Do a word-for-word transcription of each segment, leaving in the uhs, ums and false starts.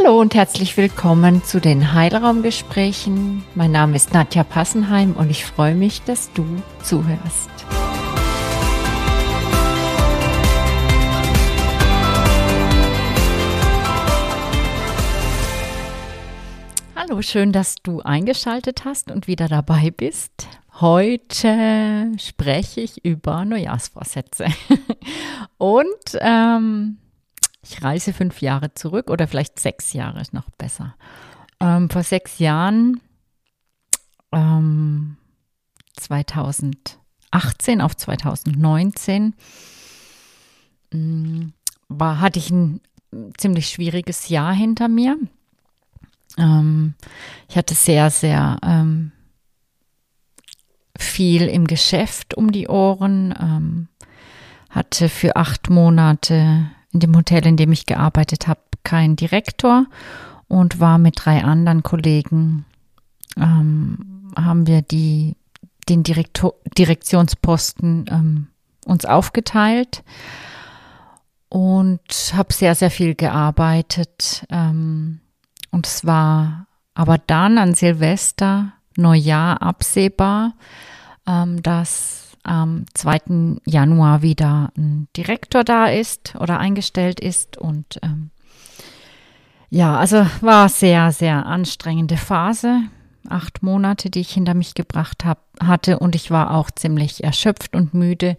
Hallo und herzlich willkommen zu den Heilraumgesprächen. Mein Name ist Nadja Passenheim und ich freue mich, dass du zuhörst. Hallo, schön, dass du eingeschaltet hast und wieder dabei bist. Heute spreche ich über Neujahrsvorsätze. Und ähm, ich reise fünf Jahre zurück oder vielleicht sechs Jahre, ist noch besser. Ähm, vor sechs Jahren, ähm, zweitausendachtzehn auf zweitausendneunzehn, ähm, war, hatte ich ein ziemlich schwieriges Jahr hinter mir. Ähm, ich hatte sehr, sehr ähm, viel im Geschäft um die Ohren, ähm, hatte für acht Monate in dem Hotel, in dem ich gearbeitet habe, keinen Direktor und war mit drei anderen Kollegen, ähm, haben wir die, den Direktor, Direktionsposten ähm, uns aufgeteilt und habe sehr, sehr viel gearbeitet. Ähm, und es war aber dann an Silvester, Neujahr absehbar, ähm, dass am zweiten Januar wieder ein Direktor da ist oder eingestellt ist. Und ähm, ja, also war sehr, sehr anstrengende Phase. Acht Monate, die ich hinter mich gebracht hab, hatte. Und ich war auch ziemlich erschöpft und müde.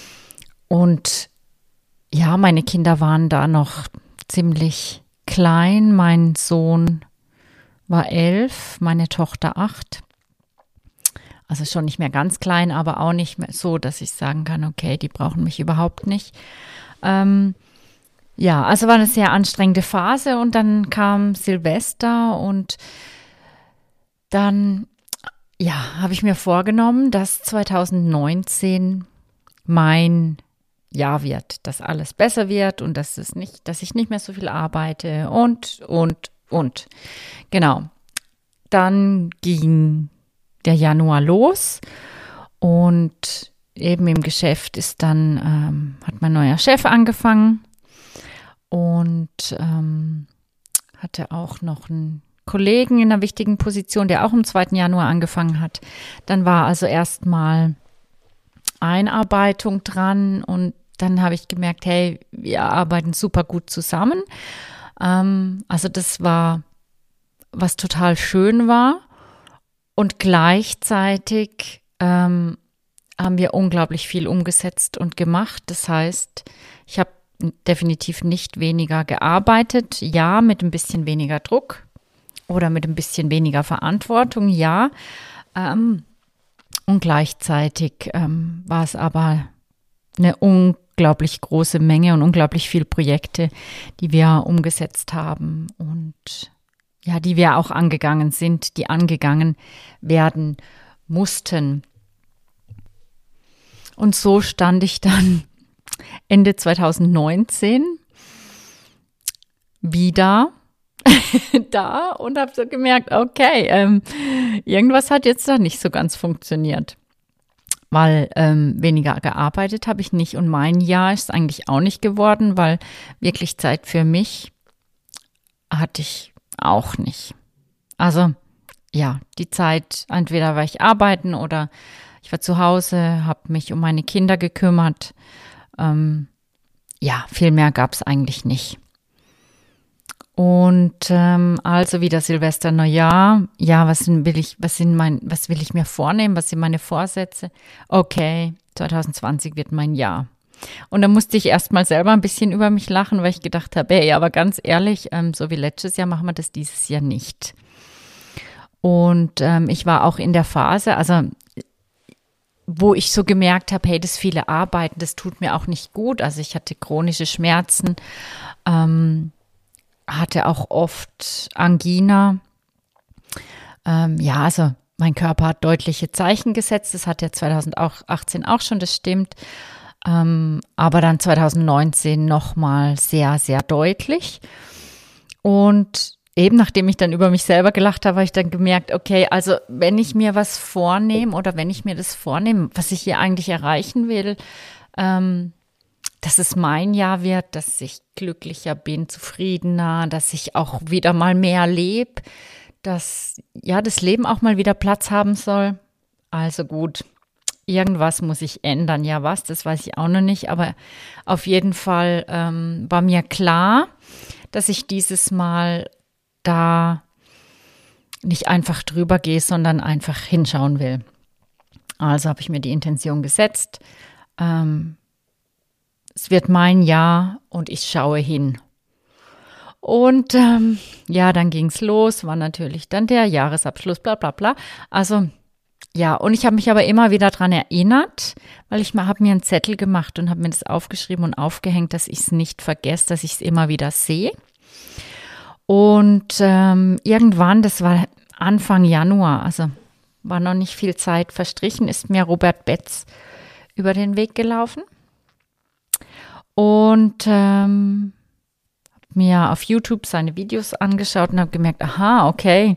Und ja, meine Kinder waren da noch ziemlich klein. Mein Sohn war elf, meine Tochter acht. Also schon nicht mehr ganz klein, aber auch nicht mehr so, dass ich sagen kann, okay, die brauchen mich überhaupt nicht. Ähm, ja, also war eine sehr anstrengende Phase und dann kam Silvester und dann, ja, habe ich mir vorgenommen, dass zweitausendneunzehn mein Jahr wird, dass alles besser wird und dass es nicht, dass ich nicht mehr so viel arbeite und, und, und. Genau. Dann ging der Januar los und eben im Geschäft ist dann, ähm, hat mein neuer Chef angefangen und ähm, hatte auch noch einen Kollegen in einer wichtigen Position, der auch am zweiten Januar angefangen hat. Dann war also erstmal Einarbeitung dran und dann habe ich gemerkt, hey, wir arbeiten super gut zusammen. Ähm, also das war, was total schön war. Und gleichzeitig ähm, haben wir unglaublich viel umgesetzt und gemacht. Das heißt, ich habe definitiv nicht weniger gearbeitet. Ja, mit ein bisschen weniger Druck oder mit ein bisschen weniger Verantwortung, ja. Ähm, und gleichzeitig ähm, war es aber eine unglaublich große Menge und unglaublich viele Projekte, die wir umgesetzt haben und ja, die wir auch angegangen sind, die angegangen werden mussten. Und so stand ich dann Ende zweitausendneunzehn wieder da und habe so gemerkt, okay, ähm, irgendwas hat jetzt da nicht so ganz funktioniert. Weil ähm, weniger gearbeitet habe ich nicht und mein Jahr ist eigentlich auch nicht geworden, weil wirklich Zeit für mich hatte ich auch nicht. Also ja, die Zeit, entweder war ich arbeiten oder ich war zu Hause, habe mich um meine Kinder gekümmert. Ähm, ja, viel mehr gab es eigentlich nicht. Und ähm, also wieder Silvester, Neujahr. Ja, was will ich, was sind mein, was will ich mir vornehmen? Was sind meine Vorsätze? Okay, zwanzig zwanzig wird mein Jahr. Und da musste ich erst mal selber ein bisschen über mich lachen, weil ich gedacht habe, hey, aber ganz ehrlich, ähm, so wie letztes Jahr machen wir das dieses Jahr nicht. Und ähm, ich war auch in der Phase, also wo ich so gemerkt habe, hey, das viele Arbeiten, das tut mir auch nicht gut. Also ich hatte chronische Schmerzen, ähm, hatte auch oft Angina. Ähm, ja, also mein Körper hat deutliche Zeichen gesetzt. Das hat ja zweitausendachtzehn auch schon, das stimmt. Ähm, aber dann zweitausendneunzehn nochmal sehr, sehr deutlich. Und eben nachdem ich dann über mich selber gelacht habe, habe ich dann gemerkt, okay, also wenn ich mir was vornehme oder wenn ich mir das vornehme, was ich hier eigentlich erreichen will, ähm, dass es mein Jahr wird, dass ich glücklicher bin, zufriedener, dass ich auch wieder mal mehr lebe, dass ja das Leben auch mal wieder Platz haben soll. Also gut, irgendwas muss ich ändern. Ja, was, das weiß ich auch noch nicht, aber auf jeden Fall ähm, war mir klar, dass ich dieses Mal da nicht einfach drüber gehe, sondern einfach hinschauen will. Also habe ich mir die Intention gesetzt, ähm, es wird mein Jahr und ich schaue hin. Und ähm, ja, dann ging es los, war natürlich dann der Jahresabschluss, bla bla bla. Also ja, und ich habe mich aber immer wieder daran erinnert, weil ich mal habe mir einen Zettel gemacht und habe mir das aufgeschrieben und aufgehängt, dass ich es nicht vergesse, dass ich es immer wieder sehe. Und ähm, irgendwann, das war Anfang Januar, also war noch nicht viel Zeit verstrichen, ist mir Robert Betz über den Weg gelaufen. Und ähm, habe mir auf YouTube seine Videos angeschaut und habe gemerkt, aha, okay,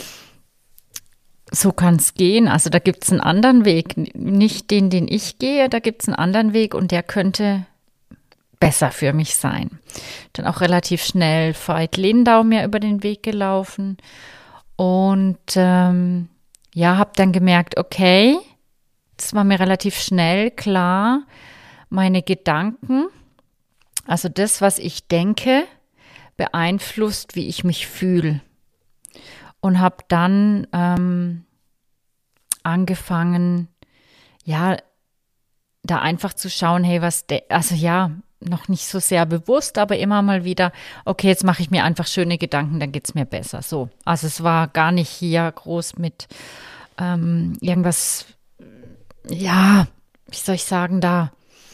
so kann es gehen. Also da gibt es einen anderen Weg, nicht den, den ich gehe, da gibt es einen anderen Weg und der könnte besser für mich sein. Dann auch relativ schnell Veit Lindau mir über den Weg gelaufen und ähm, ja, habe dann gemerkt, okay, das war mir relativ schnell klar, meine Gedanken, also das, was ich denke, beeinflusst, wie ich mich fühle. Und habe dann ähm, angefangen, ja, da einfach zu schauen, hey, was, de- also ja, noch nicht so sehr bewusst, aber immer mal wieder, okay, jetzt mache ich mir einfach schöne Gedanken, dann geht es mir besser. So, also es war gar nicht hier groß mit ähm, irgendwas, ja, wie soll ich sagen, da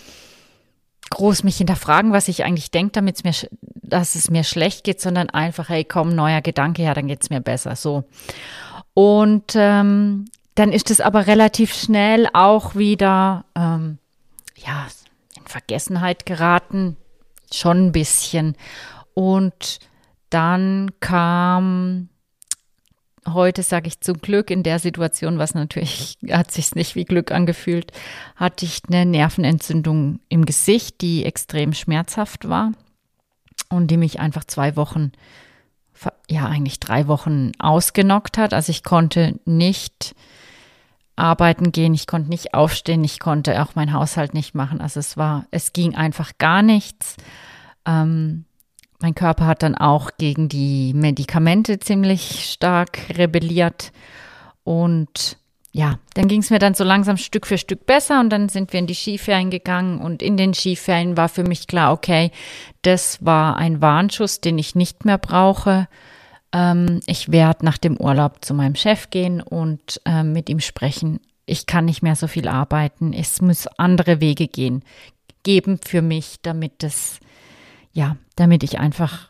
groß mich hinterfragen, was ich eigentlich denke, damit es mir, dass es mir schlecht geht, sondern einfach, hey, komm, neuer Gedanke, ja, dann geht es mir besser, so. Und ähm, dann ist es aber relativ schnell auch wieder, ähm, ja, in Vergessenheit geraten, schon ein bisschen. Und dann kam, heute sage ich zum Glück, in der Situation, was natürlich, hat sich nicht wie Glück angefühlt, hatte ich eine Nervenentzündung im Gesicht, die extrem schmerzhaft war und die mich einfach zwei Wochen, ja eigentlich drei Wochen ausgenockt hat. Also ich konnte nicht arbeiten gehen, ich konnte nicht aufstehen, ich konnte auch meinen Haushalt nicht machen. Also es war, es ging einfach gar nichts. Ähm, Mein Körper hat dann auch gegen die Medikamente ziemlich stark rebelliert und ja, dann ging es mir dann so langsam Stück für Stück besser und dann sind wir in die Skiferien gegangen und in den Skiferien war für mich klar, okay, das war ein Warnschuss, den ich nicht mehr brauche. Ähm, ich werde nach dem Urlaub zu meinem Chef gehen und äh, mit ihm sprechen. Ich kann nicht mehr so viel arbeiten, es muss andere Wege gehen, geben für mich, damit das Ja, damit ich einfach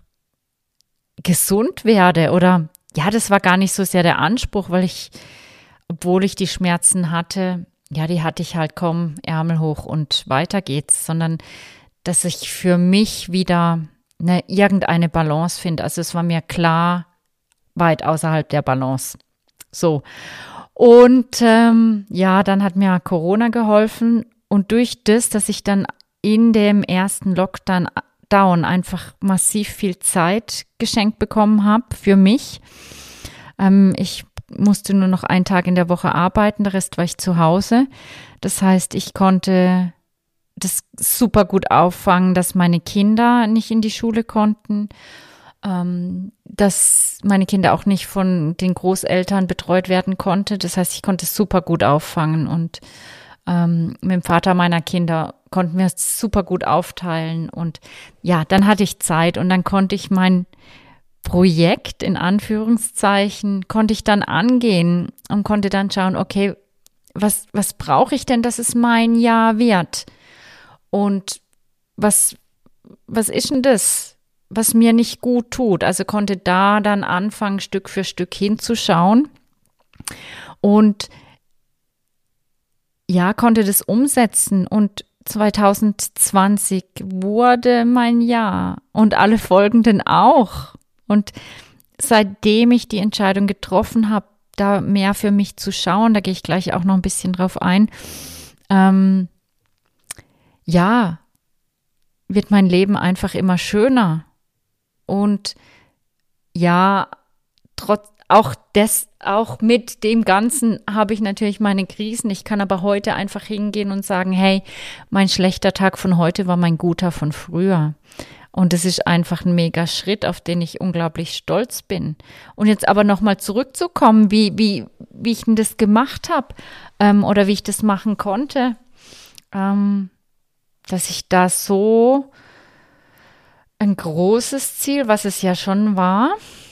gesund werde oder ja, das war gar nicht so sehr der Anspruch, weil ich, obwohl ich die Schmerzen hatte, ja, die hatte ich halt, komm, Ärmel hoch und weiter geht's, sondern dass ich für mich wieder eine, irgendeine Balance finde. Also es war mir klar, weit außerhalb der Balance. So, und ähm, ja, dann hat mir Corona geholfen und durch das, dass ich dann in dem ersten Lockdown Down einfach massiv viel Zeit geschenkt bekommen habe für mich. Ähm, ich musste nur noch einen Tag in der Woche arbeiten, der Rest war ich zu Hause. Das heißt, ich konnte das super gut auffangen, dass meine Kinder nicht in die Schule konnten, ähm, dass meine Kinder auch nicht von den Großeltern betreut werden konnten. Das heißt, ich konnte es super gut auffangen und ähm, mit dem Vater meiner Kinder konnten wir es super gut aufteilen und ja, dann hatte ich Zeit und dann konnte ich mein Projekt in Anführungszeichen, konnte ich dann angehen und konnte dann schauen, okay, was, was brauche ich denn, dass es mein Jahr wird? Und was, was ist denn das, was mir nicht gut tut? Also konnte da dann anfangen, Stück für Stück hinzuschauen und ja, konnte das umsetzen und zwanzig zwanzig wurde mein Jahr und alle folgenden auch. Und seitdem ich die Entscheidung getroffen habe, da mehr für mich zu schauen, da gehe ich gleich auch noch ein bisschen drauf ein, ähm, ja, wird mein Leben einfach immer schöner. Und ja, trotz, auch das, auch mit dem Ganzen habe ich natürlich meine Krisen. Ich kann aber heute einfach hingehen und sagen, hey, mein schlechter Tag von heute war mein guter von früher. Und das ist einfach ein mega Schritt, auf den ich unglaublich stolz bin. Und jetzt aber nochmal zurückzukommen, wie, wie, wie ich denn das gemacht habe ähm, oder wie ich das machen konnte, ähm, dass ich da so ein großes Ziel, was es ja schon war,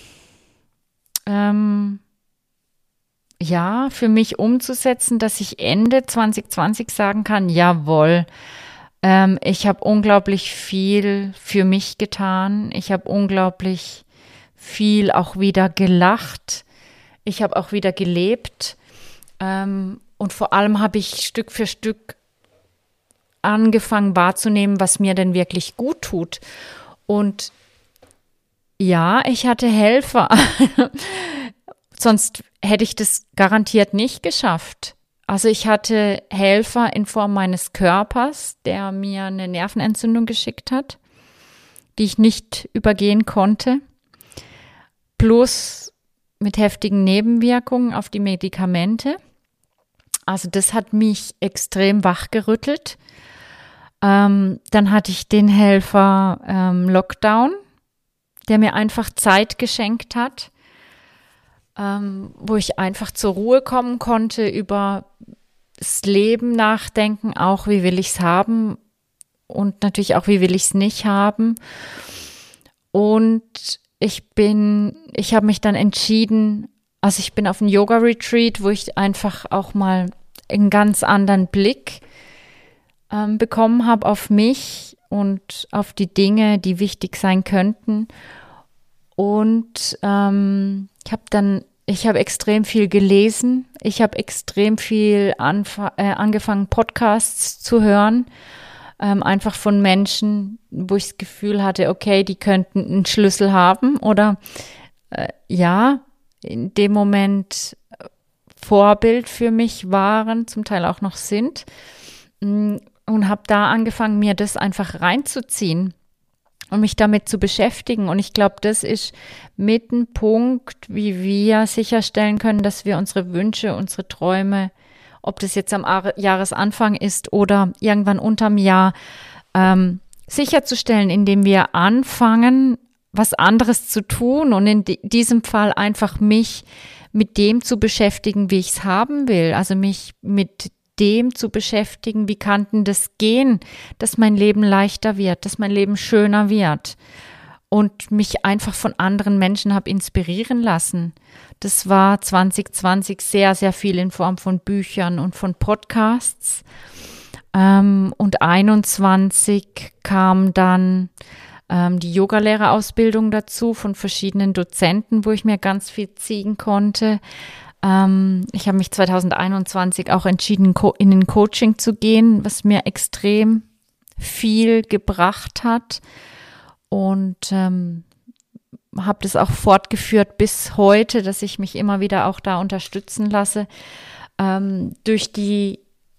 ähm, ja, für mich umzusetzen, dass ich Ende zwanzig zwanzig sagen kann, jawohl, ähm, ich habe unglaublich viel für mich getan. Ich habe unglaublich viel auch wieder gelacht. Ich habe auch wieder gelebt. Ähm, und vor allem habe ich Stück für Stück angefangen wahrzunehmen, was mir denn wirklich gut tut. Und ja, ich hatte Helfer. Sonst hätte ich das garantiert nicht geschafft. Also ich hatte Helfer in Form meines Körpers, der mir eine Nervenentzündung geschickt hat, die ich nicht übergehen konnte, plus mit heftigen Nebenwirkungen auf die Medikamente. Also das hat mich extrem wachgerüttelt. Ähm, dann hatte ich den Helfer ähm, Lockdown, der mir einfach Zeit geschenkt hat, ähm, wo ich einfach zur Ruhe kommen konnte, über das Leben nachdenken, auch wie will ich es haben und natürlich auch wie will ich es nicht haben. Und ich bin, ich habe mich dann entschieden, also ich bin auf einen Yoga-Retreat, wo ich einfach auch mal einen ganz anderen Blick ähm, bekommen habe auf mich und auf die Dinge, die wichtig sein könnten. Und ähm, ich habe dann, ich habe extrem viel gelesen. Ich habe extrem viel anf- äh, angefangen, Podcasts zu hören. Ähm, einfach von Menschen, wo ich das Gefühl hatte, okay, die könnten einen Schlüssel haben oder äh, ja, in dem Moment Vorbild für mich waren, zum Teil auch noch sind. Und habe da angefangen, mir das einfach reinzuziehen und mich damit zu beschäftigen. Und ich glaube, das ist mit ein Punkt, wie wir sicherstellen können, dass wir unsere Wünsche, unsere Träume, ob das jetzt am Jahresanfang ist oder irgendwann unterm Jahr, ähm, sicherzustellen, indem wir anfangen, was anderes zu tun und in diesem Fall einfach mich mit dem zu beschäftigen, wie ich es haben will. Also mich mit dem zu beschäftigen, wie kann denn das gehen, dass mein Leben leichter wird, dass mein Leben schöner wird und mich einfach von anderen Menschen habe inspirieren lassen. Das war zwanzig zwanzig sehr, sehr viel in Form von Büchern und von Podcasts. Ähm, und einundzwanzig kam dann ähm, die Yogalehrerausbildung dazu von verschiedenen Dozenten, wo ich mir ganz viel ziehen konnte. Ich habe mich zwanzig einundzwanzig auch entschieden, in den Coaching zu gehen, was mir extrem viel gebracht hat und ähm, habe das auch fortgeführt bis heute, dass ich mich immer wieder auch da unterstützen lasse ähm, durch die,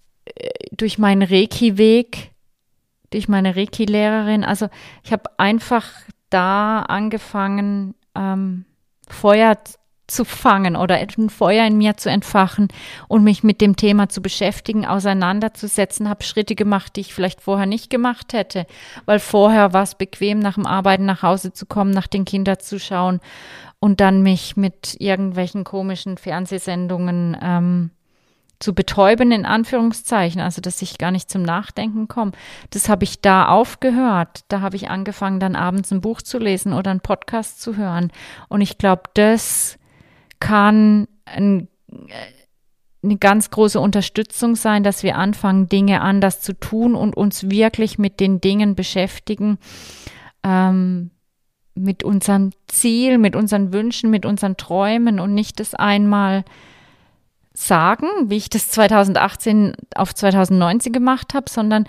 durch meinen Reiki-Weg, durch meine Reiki-Lehrerin. Also ich habe einfach da angefangen, ähm, Feuer zu zu fangen oder ein Feuer in mir zu entfachen und mich mit dem Thema zu beschäftigen, auseinanderzusetzen, habe Schritte gemacht, die ich vielleicht vorher nicht gemacht hätte, weil vorher war es bequem, nach dem Arbeiten nach Hause zu kommen, nach den Kindern zu schauen und dann mich mit irgendwelchen komischen Fernsehsendungen ähm, zu betäuben, in Anführungszeichen, also dass ich gar nicht zum Nachdenken komme. Das habe ich da aufgehört. Da habe ich angefangen, dann abends ein Buch zu lesen oder einen Podcast zu hören. Und ich glaube, das kann ein, eine ganz große Unterstützung sein, dass wir anfangen, Dinge anders zu tun und uns wirklich mit den Dingen beschäftigen, ähm, mit unserem Ziel, mit unseren Wünschen, mit unseren Träumen und nicht das einmal sagen, wie ich das zwanzig achtzehn auf zwanzig neunzehn gemacht habe, sondern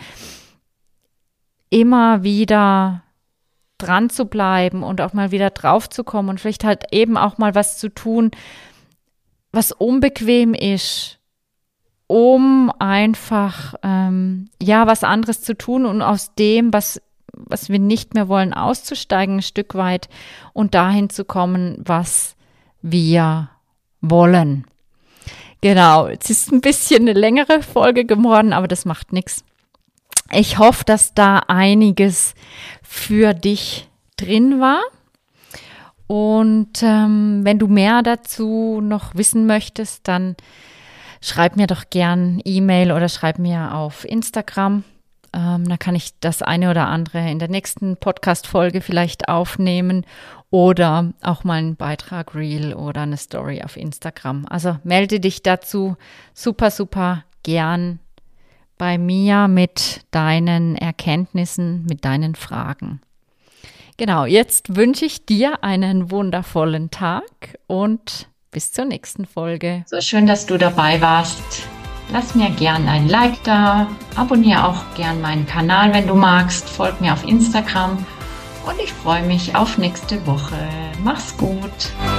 immer wieder dran zu bleiben und auch mal wieder drauf zu kommen und vielleicht halt eben auch mal was zu tun, was unbequem ist, um einfach ähm, ja was anderes zu tun und aus dem, was was wir nicht mehr wollen, auszusteigen ein Stück weit und dahin zu kommen, was wir wollen. Genau, es ist ein bisschen eine längere Folge geworden, aber das macht nichts. Ich hoffe, dass da einiges für dich drin war. Und ähm, wenn du mehr dazu noch wissen möchtest, dann schreib mir doch gern E-Mail oder schreib mir auf Instagram. Ähm, da kann ich das eine oder andere in der nächsten Podcast-Folge vielleicht aufnehmen oder auch mal einen Beitrag, Reel oder eine Story auf Instagram. Also melde dich dazu super, super gern bei mir mit deinen Erkenntnissen, mit deinen Fragen. Genau, jetzt wünsche ich dir einen wundervollen Tag und bis zur nächsten Folge. So schön, dass du dabei warst. Lass mir gern ein Like da, abonniere auch gern meinen Kanal, wenn du magst, folg mir auf Instagram und ich freue mich auf nächste Woche. Mach's gut!